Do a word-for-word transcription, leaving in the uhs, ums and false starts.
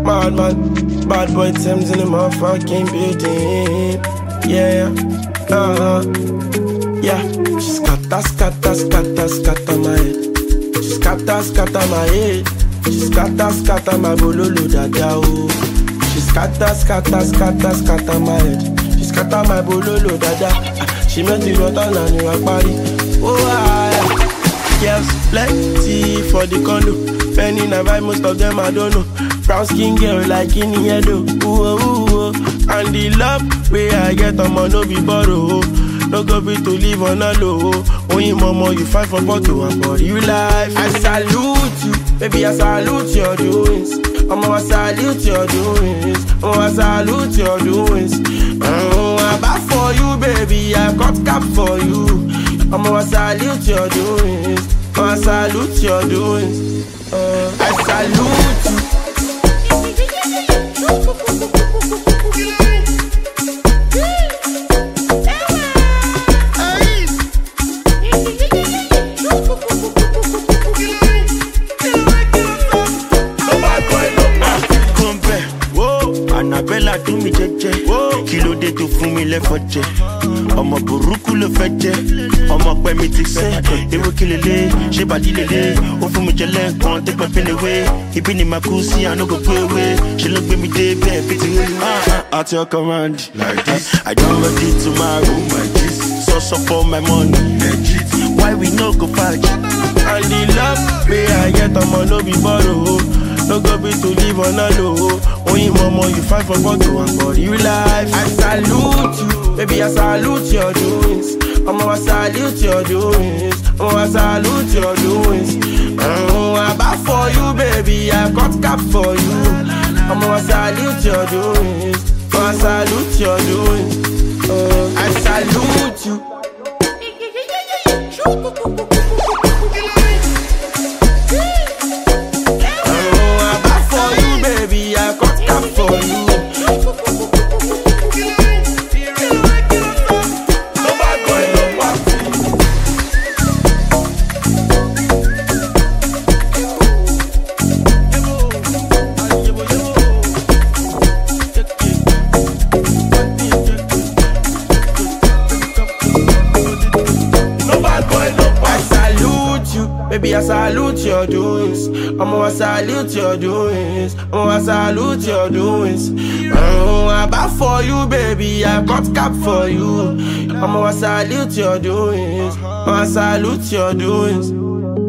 Bad man, bad boy Thames in the motherfucking building. Yeah, uh-huh. Yeah, she scatter, scatter, scatter, scatter my head. She scatter, scatter my head. She scatter, scatter my bololo dada oh. She scatter, scatter, scatter, scatter my head. She scatter my bololo dada. She met the water and you are party. Oh ah, girls plenty for the condo. Penny na buy most of them I don't know. Brown skin girl like in yellow. Ooh ooh ooh. And the love where I get on my no be borrow. No go be to live on a low. Only mama you fight for bottle and for you life. I salute you, baby I salute your doings. I'ma salute your doings. I'ma salute your doings. Oh, I'm back for you, baby. I got cap for you. I'ma salute your doings. I'ma salute your doings. Uh, I salute you. Annabella do mi jẹjẹ, kí ló dé tó fún mi lẹ́fọ̀jẹ̀? Ọmọ burúkú ló fẹ́ jẹ́, ọmọ pẹ́ mi ti sẹ́. Ewo kí lélẹ̀, ṣé bàdí lélẹ̀? Ó fún mi jẹ lẹ́ẹ̀kan, take my pain away. Ibi ni màá kú sí, I no go go away. Ṣé ló gbé mi dé bẹ́ẹ̀ bí ti rí? At your command, like this. I don't ready tomorrow, my gist. So so for my money, legit. Why we no go fight? And the love where I get on no be borrow. No go be to live on a low. Only mama you fight for bottle and for you life. I salute you, baby I salute your doings. I'ma salute your doings. I'ma salute your doings. Oh, I'm back for you, baby. I got cap for you. I'ma salute your doings. I'ma salute your doings. Oh, I salute you. Baby, I salute your doings. I'ma salute your doings. I'ma salute your doings. Oh, I'm back for you, baby. I got cap for you. I'ma salute your doings. I'ma salute your doings.